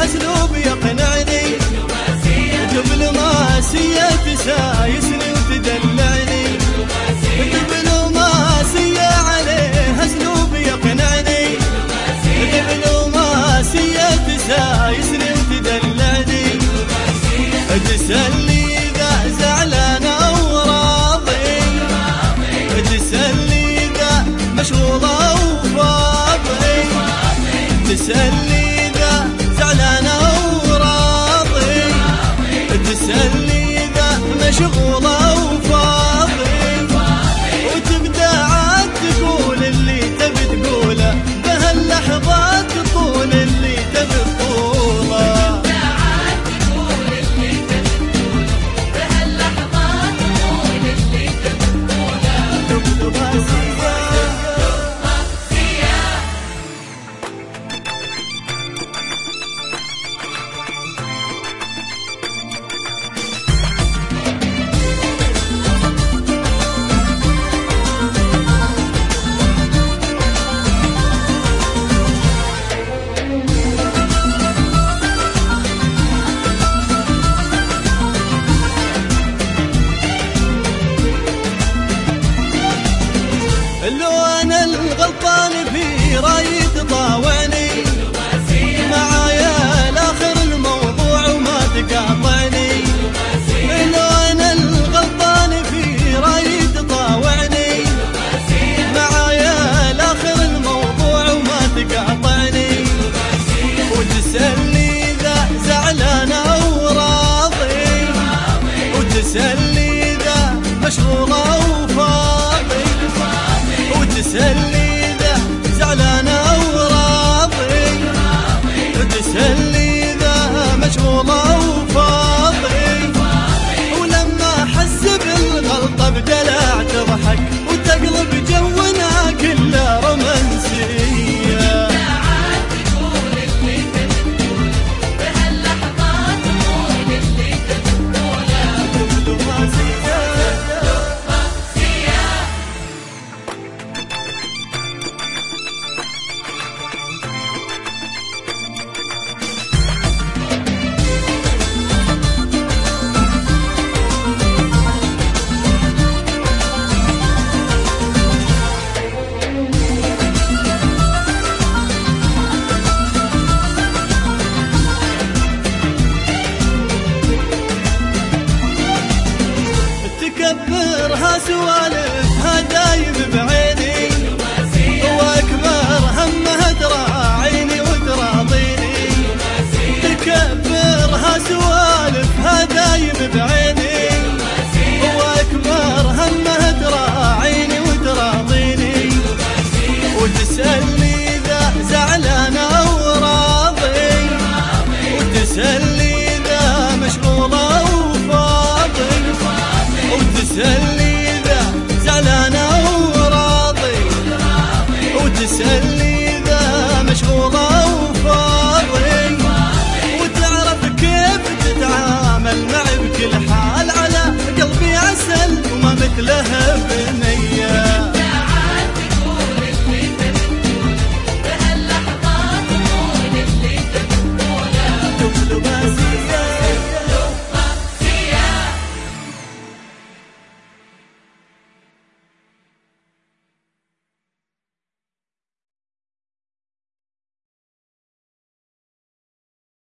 اسلوب يقنعني، دبلوماسية تسايسني وتدلعني، دبلوماسية عليه اسلوب يقنعني، دبلوماسية تسايسني وتدلعني، تسلي ذا زعلان او راضي، تسلي ذا مشغولة وفاضي، تسلي ذا زعلان او راضي، تسلي ذا مشغولة وفاضي، وتبدأ عاد تقول اللي تبي تقوله بهاللحظات، تقول اللي تبي تقوله. لو أنا الغلطان في رأيي تطاوعني، معايا لاخر الموضوع وما تقاطعني، لو أنا الغلطان في رأيي تطاوعني، معايا لاخر الموضوع وما تقاطعني، وتسلي ذا زعلان أو راضي، وتسلي ذا مشغولة وفاضي، وتسلي ذا زعلان او راضي، وتسلي ذا مشغولة وفاضي، ولما احس بالغلطة بدلع تضحك وتقلب جونا كله رومانسية. تكبرها سوالفها دايم بعيني، واكبر همها تراعيني وتراضيني، تكبرها سوالفها دايم بعيني، واكبر همها تراعيني وتراضيني، وتسألني ذا زعلان او راضي، وتسألني ذا مشغولة وفاضي، وتسألني ذا زعلان او راضي، وتسألني